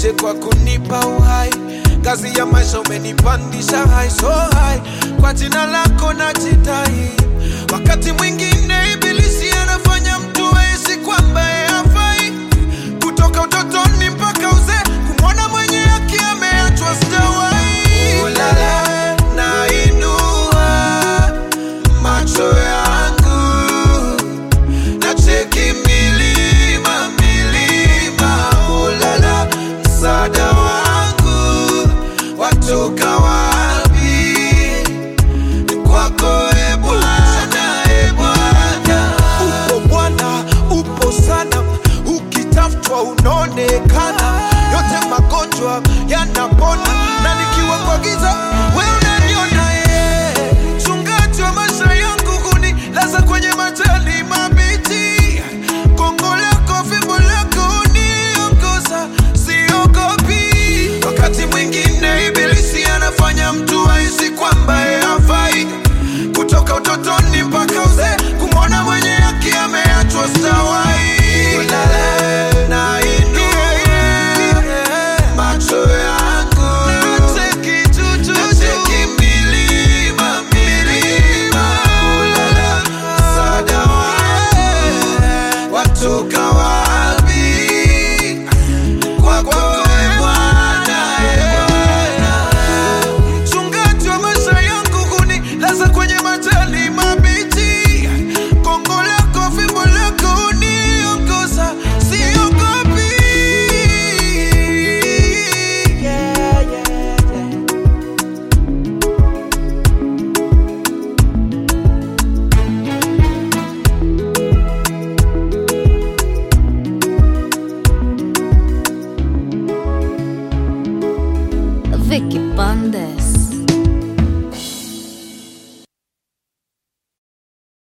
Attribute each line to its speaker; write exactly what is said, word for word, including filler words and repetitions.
Speaker 1: asante kwa kunipa uhai. Kazi ya maisha umenipandisha high so high. Kwa jina lako najitai. Wakati mwingine ibilisi anafanya mtu ahisi kwamba hafai. Kutoka utotoni mpaka uzee, kumwona mwenye haki ameachwa sitawai. Ulala nainua macho yangu, nacheki milima milima. Ulala msaada wangu watoka wapi? Kwako e Bwana, e Bwana. Upo Bwana, upo sana, ukitafutwa unaonekana. Yote magonjwa yanapona, na nikiwa kwa giza wewe unaniona. Yeye mchungaji wa maisha yangu, hunilaza kwenye majani mabichi. Gongo lako, fimbo lako huniongoza, siogopi. Wakati mwingine ibilisi anafanya mtu ahisi kwamba hafai. Kutoka utotoni mpaka uzee, kumwona mwenye haki ameachwa sitawai. Ulala nainua macho yangu, nacheki milima milima. Ulala msaada wangu watoka wapi? Kwako e Bwana, e Bwana. Mchungaji wa maisha yangu, hunilaza kwenye majani mabichi. Gongo lako, fimbo lako huniongoza, siogopi. Yeah, yeah, yeah.
Speaker 2: Vicky Bandes.